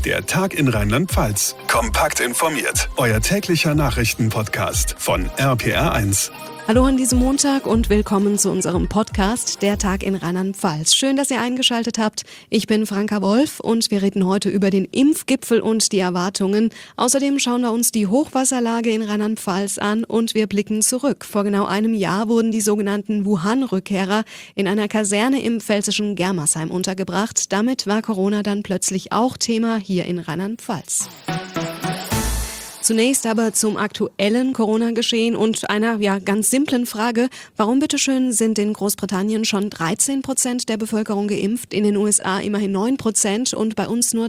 Der Tag in Rheinland-Pfalz. Kompakt informiert. Euer täglicher Nachrichtenpodcast von RPR1. Hallo an diesem Montag und willkommen zu unserem Podcast Der Tag in Rheinland-Pfalz. Schön, dass ihr eingeschaltet habt. Ich bin Franka Wolf und wir reden heute über den Impfgipfel und die Erwartungen. Außerdem schauen wir uns die Hochwasserlage in Rheinland-Pfalz an und wir blicken zurück. Vor genau einem Jahr wurden die sogenannten Wuhan-Rückkehrer in einer Kaserne im pfälzischen Germersheim untergebracht. Damit war Corona dann plötzlich auch Thema hier in Rheinland-Pfalz. Zunächst aber zum aktuellen Corona-Geschehen und einer ganz simplen Frage. Warum bitteschön sind in Großbritannien schon 13% der Bevölkerung geimpft, in den USA immerhin 9% und bei uns nur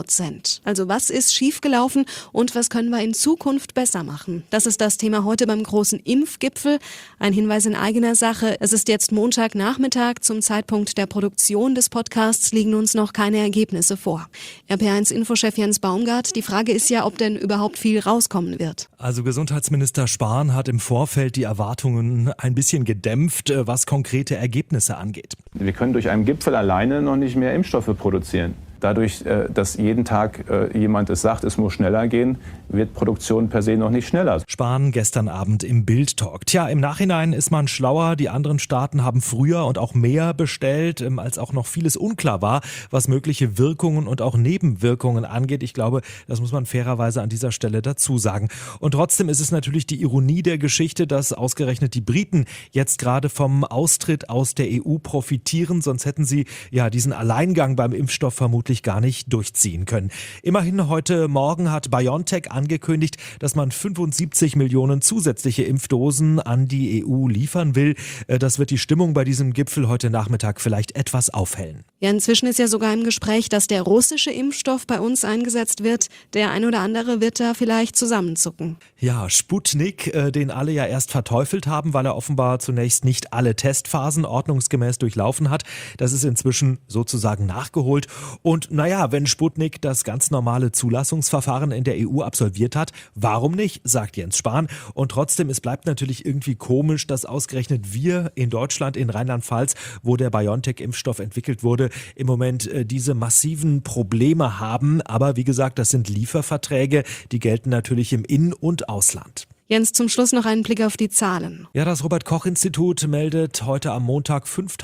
3%? Also was ist schiefgelaufen und was können wir in Zukunft besser machen? Das ist das Thema heute beim großen Impfgipfel. Ein Hinweis in eigener Sache. Es ist jetzt Montagnachmittag. Zum Zeitpunkt der Produktion des Podcasts liegen uns noch keine Ergebnisse vor. RPR1-Infochef Jens Baumgart, die Frage ist ja, ob denn überhaupt viel rauskommen wird. Also Gesundheitsminister Spahn hat im Vorfeld die Erwartungen ein bisschen gedämpft, was konkrete Ergebnisse angeht. Wir können durch einen Gipfel alleine noch nicht mehr Impfstoffe produzieren. Dadurch, dass jeden Tag jemand es sagt, es muss schneller gehen, wird Produktion per se noch nicht schneller. Spahn gestern Abend im Bild-Talk. Tja, im Nachhinein ist man schlauer. Die anderen Staaten haben früher und auch mehr bestellt, als auch noch vieles unklar war, was mögliche Wirkungen und auch Nebenwirkungen angeht. Ich glaube, das muss man fairerweise an dieser Stelle dazu sagen. Und trotzdem ist es natürlich die Ironie der Geschichte, dass ausgerechnet die Briten jetzt gerade vom Austritt aus der EU profitieren. Sonst hätten sie diesen Alleingang beim Impfstoff vermutlich gar nicht durchziehen können. Immerhin heute Morgen hat BioNTech angekündigt, dass man 75 Millionen zusätzliche Impfdosen an die EU liefern will. Das wird die Stimmung bei diesem Gipfel heute Nachmittag vielleicht etwas aufhellen. Ja, inzwischen ist ja sogar im Gespräch, dass der russische Impfstoff bei uns eingesetzt wird. Der ein oder andere wird da vielleicht zusammenzucken. Ja, Sputnik, den alle ja erst verteufelt haben, weil er offenbar zunächst nicht alle Testphasen ordnungsgemäß durchlaufen hat. Das ist inzwischen sozusagen nachgeholt. Und wenn Sputnik das ganz normale Zulassungsverfahren in der EU absolviert hat, warum nicht, sagt Jens Spahn. Und trotzdem, es bleibt natürlich irgendwie komisch, dass ausgerechnet wir in Deutschland, in Rheinland-Pfalz, wo der BioNTech-Impfstoff entwickelt wurde, im Moment diese massiven Probleme haben. Aber wie gesagt, das sind Lieferverträge, die gelten natürlich im In- und Ausland. Jens, zum Schluss noch einen Blick auf die Zahlen. Ja, das Robert-Koch-Institut meldet heute am Montag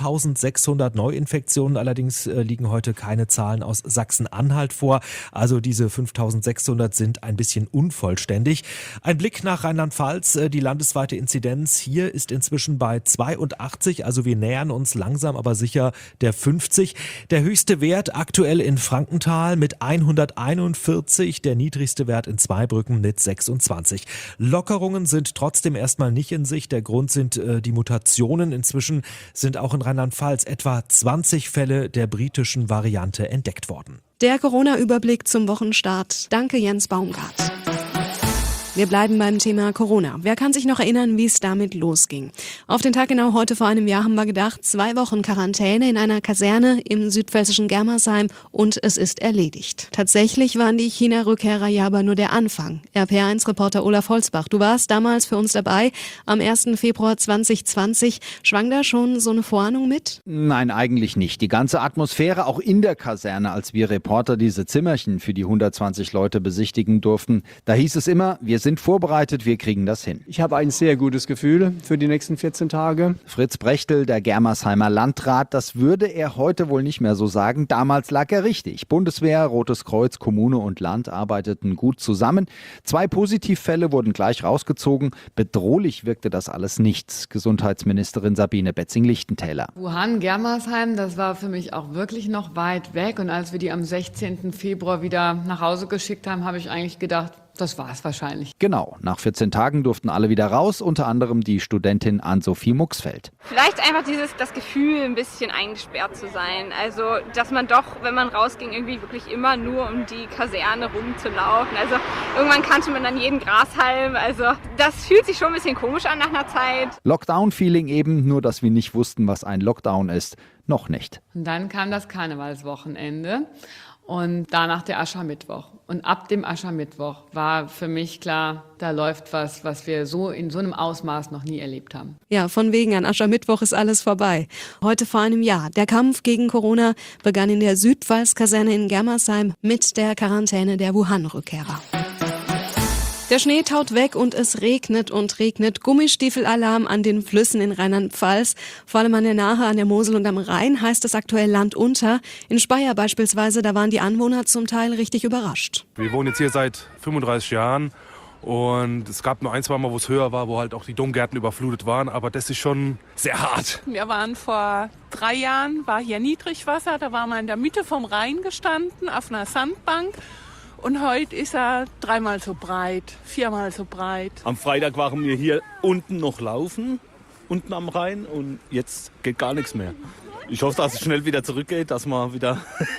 5.600 Neuinfektionen. Allerdings liegen heute keine Zahlen aus Sachsen-Anhalt vor. Also diese 5.600 sind ein bisschen unvollständig. Ein Blick nach Rheinland-Pfalz. Die landesweite Inzidenz hier ist inzwischen bei 82. Also wir nähern uns langsam, aber sicher der 50. Der höchste Wert aktuell in Frankenthal mit 141. Der niedrigste Wert in Zweibrücken mit 26. Lockerungen sind trotzdem erstmal nicht in Sicht. Der Grund sind die Mutationen. Inzwischen sind auch in Rheinland-Pfalz etwa 20 Fälle der britischen Variante entdeckt worden. Der Corona-Überblick zum Wochenstart. Danke, Jens Baumgart. Wir bleiben beim Thema Corona. Wer kann sich noch erinnern, wie es damit losging? Auf den Tag genau heute vor einem Jahr haben wir gedacht, 2 Wochen Quarantäne in einer Kaserne im südpfälzischen Germersheim und es ist erledigt. Tatsächlich waren die China-Rückkehrer ja aber nur der Anfang. RPR1-Reporter Olaf Holzbach, du warst damals für uns dabei. Am 1. Februar 2020. Schwang da schon so eine Vorahnung mit? Nein, eigentlich nicht. Die ganze Atmosphäre, auch in der Kaserne, als wir Reporter diese Zimmerchen für die 120 Leute besichtigen durften, da hieß es immer, wir sind vorbereitet, wir kriegen das hin. Ich habe ein sehr gutes Gefühl für die nächsten 14 Tage. Fritz Brechtel, der Germersheimer Landrat, das würde er heute wohl nicht mehr so sagen. Damals lag er richtig. Bundeswehr, Rotes Kreuz, Kommune und Land arbeiteten gut zusammen. 2 Positivfälle wurden gleich rausgezogen. Bedrohlich wirkte das alles nicht. Gesundheitsministerin Sabine Betzing-Lichtentäler. Wuhan, Germersheim, das war für mich auch wirklich noch weit weg. Und als wir die am 16. Februar wieder nach Hause geschickt haben, habe ich eigentlich gedacht, das war es wahrscheinlich. Genau, nach 14 Tagen durften alle wieder raus, unter anderem die Studentin Ann-Sophie Muxfeld. Vielleicht einfach das Gefühl, ein bisschen eingesperrt zu sein. Also, dass man doch, wenn man rausging, irgendwie wirklich immer nur um die Kaserne rumzulaufen. Also, irgendwann kannte man dann jeden Grashalm. Also, das fühlt sich schon ein bisschen komisch an nach einer Zeit. Lockdown-Feeling eben, nur dass wir nicht wussten, was ein Lockdown ist. Noch nicht. Und dann kam das Karnevalswochenende. Und danach der Aschermittwoch. Und ab dem Aschermittwoch war für mich klar, da läuft was wir so in so einem Ausmaß noch nie erlebt haben. Ja, von wegen, an Aschermittwoch ist alles vorbei. Heute vor einem Jahr. Der Kampf gegen Corona begann in der Südpfalz-Kaserne in Germersheim mit der Quarantäne der Wuhan-Rückkehrer. Der Schnee taut weg und es regnet und regnet. Gummistiefelalarm an den Flüssen in Rheinland-Pfalz. Vor allem an der Nahe, an der Mosel und am Rhein heißt es aktuell Land unter. In Speyer beispielsweise, da waren die Anwohner zum Teil richtig überrascht. Wir wohnen jetzt hier seit 35 Jahren und es gab nur 1-2 Mal, wo es höher war, wo halt auch die Domgärten überflutet waren. Aber das ist schon sehr hart. Wir waren vor 3 Jahren, war hier Niedrigwasser. Da waren wir in der Mitte vom Rhein gestanden, auf einer Sandbank. Und heute ist er 3-mal so breit, 4-mal so breit. Am Freitag waren wir hier unten noch laufen, unten am Rhein, und jetzt geht gar nichts mehr. Ich hoffe, dass es schnell wieder zurückgeht, dass man wieder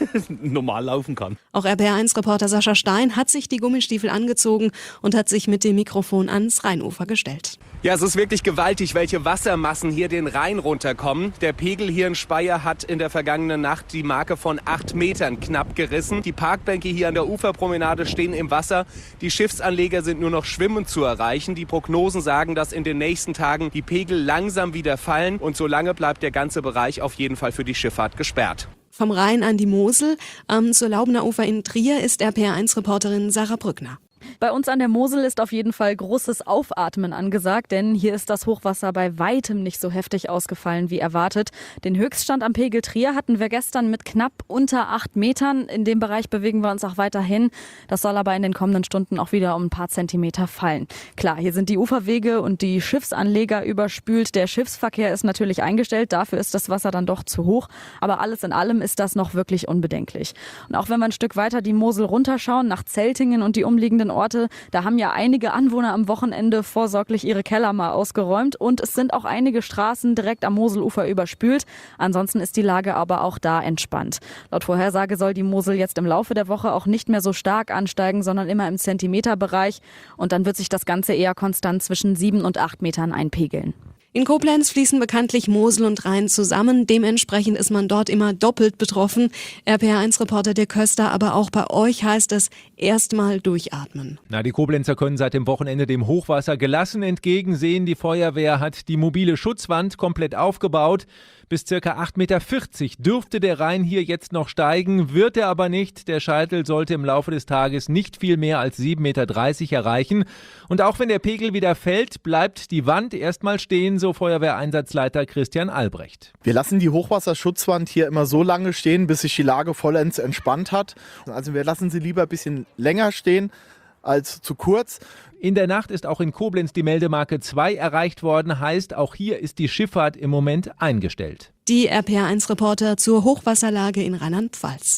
normal laufen kann. Auch RPR1-Reporter Sascha Stein hat sich die Gummistiefel angezogen und hat sich mit dem Mikrofon ans Rheinufer gestellt. Ja, es ist wirklich gewaltig, welche Wassermassen hier den Rhein runterkommen. Der Pegel hier in Speyer hat in der vergangenen Nacht die Marke von 8 Metern knapp gerissen. Die Parkbänke hier an der Uferpromenade stehen im Wasser. Die Schiffsanleger sind nur noch schwimmend zu erreichen. Die Prognosen sagen, dass in den nächsten Tagen die Pegel langsam wieder fallen. Und solange bleibt der ganze Bereich auf jeden Fall für die Schifffahrt gesperrt. Vom Rhein an die Mosel, zur Laubener Ufer in Trier ist RPR1-Reporterin Sarah Brückner. Bei uns an der Mosel ist auf jeden Fall großes Aufatmen angesagt, denn hier ist das Hochwasser bei weitem nicht so heftig ausgefallen wie erwartet. Den Höchststand am Pegel Trier hatten wir gestern mit knapp unter 8 Metern. In dem Bereich bewegen wir uns auch weiterhin. Das soll aber in den kommenden Stunden auch wieder um ein paar Zentimeter fallen. Klar, hier sind die Uferwege und die Schiffsanleger überspült. Der Schiffsverkehr ist natürlich eingestellt, dafür ist das Wasser dann doch zu hoch. Aber alles in allem ist das noch wirklich unbedenklich. Und auch wenn wir ein Stück weiter die Mosel runterschauen, nach Zeltingen und die umliegenden Orte, da haben ja einige Anwohner am Wochenende vorsorglich ihre Keller mal ausgeräumt und es sind auch einige Straßen direkt am Moselufer überspült. Ansonsten ist die Lage aber auch da entspannt. Laut Vorhersage soll die Mosel jetzt im Laufe der Woche auch nicht mehr so stark ansteigen, sondern immer im Zentimeterbereich und dann wird sich das Ganze eher konstant zwischen 7 und 8 Metern einpegeln. In Koblenz fließen bekanntlich Mosel und Rhein zusammen. Dementsprechend ist man dort immer doppelt betroffen. RPR1-Reporter Dirk Köster, aber auch bei euch heißt es erstmal durchatmen. Die Koblenzer können seit dem Wochenende dem Hochwasser gelassen entgegensehen. Die Feuerwehr hat die mobile Schutzwand komplett aufgebaut. Bis ca. 8,40 Meter dürfte der Rhein hier jetzt noch steigen, wird er aber nicht. Der Scheitel sollte im Laufe des Tages nicht viel mehr als 7,30 Meter erreichen. Und auch wenn der Pegel wieder fällt, bleibt die Wand erstmal stehen, so Feuerwehreinsatzleiter Christian Albrecht. Wir lassen die Hochwasserschutzwand hier immer so lange stehen, bis sich die Lage vollends entspannt hat. Also wir lassen sie lieber ein bisschen länger stehen als zu kurz. In der Nacht ist auch in Koblenz die Meldemarke 2 erreicht worden, heißt auch hier ist die Schifffahrt im Moment eingestellt. Die RPR1-Reporter zur Hochwasserlage in Rheinland-Pfalz.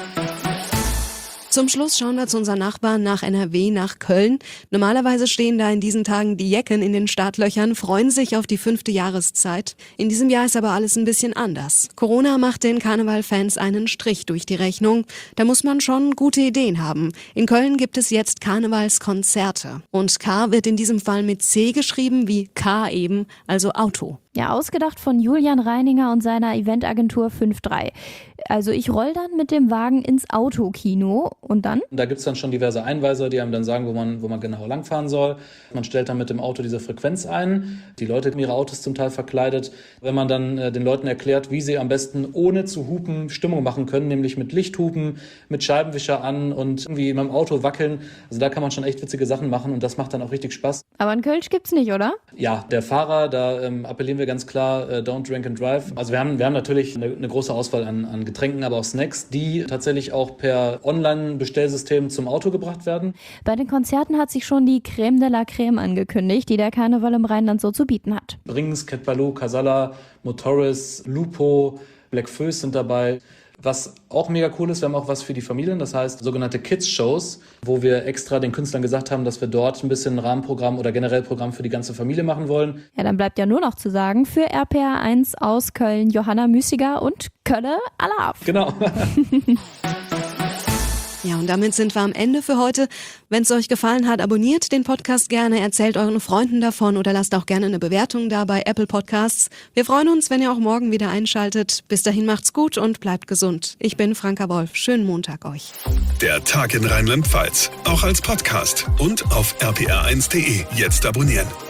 Zum Schluss schauen wir zu unseren Nachbarn nach NRW, nach Köln. Normalerweise stehen da in diesen Tagen die Jecken in den Startlöchern, freuen sich auf die 5. Jahreszeit. In diesem Jahr ist aber alles ein bisschen anders. Corona macht den Karnevalfans einen Strich durch die Rechnung. Da muss man schon gute Ideen haben. In Köln gibt es jetzt Karnevalskonzerte. Und K wird in diesem Fall mit C geschrieben, wie K eben, also Auto. Ja, ausgedacht von Julian Reininger und seiner Eventagentur 5.3. Also ich roll dann mit dem Wagen ins Autokino und dann? Da gibt es dann schon diverse Einweiser, die einem dann sagen, wo man genau langfahren soll. Man stellt dann mit dem Auto diese Frequenz ein. Die Leute haben ihre Autos zum Teil verkleidet. Wenn man dann den Leuten erklärt, wie sie am besten ohne zu hupen Stimmung machen können, nämlich mit Lichthupen, mit Scheibenwischer an und irgendwie mit dem Auto wackeln. Also da kann man schon echt witzige Sachen machen und das macht dann auch richtig Spaß. Aber in Kölsch gibt's nicht, oder? Ja, der Fahrer, da appellieren wir ganz klar, don't drink and drive. Also wir haben natürlich eine große Auswahl an Getränken, aber auch Snacks, die tatsächlich auch per Online-Bestellsystem zum Auto gebracht werden. Bei den Konzerten hat sich schon die Crème de la Crème angekündigt, die der Karneval im Rheinland so zu bieten hat. Brings, Cat Ballou, Casalla, Motoris, Lupo, Black Föß sind dabei. Was auch mega cool ist, wir haben auch was für die Familien, das heißt sogenannte Kids-Shows, wo wir extra den Künstlern gesagt haben, dass wir dort ein bisschen ein Rahmenprogramm oder generell Programm für die ganze Familie machen wollen. Ja, dann bleibt ja nur noch zu sagen, für RPR1 aus Köln Johanna Müßiger und Kölle Alaf. Genau. Ja, und damit sind wir am Ende für heute. Wenn es euch gefallen hat, abonniert den Podcast gerne, erzählt euren Freunden davon oder lasst auch gerne eine Bewertung da bei Apple Podcasts. Wir freuen uns, wenn ihr auch morgen wieder einschaltet. Bis dahin macht's gut und bleibt gesund. Ich bin Franka Wolf. Schönen Montag euch. Der Tag in Rheinland-Pfalz, auch als Podcast und auf rpr1.de. Jetzt abonnieren.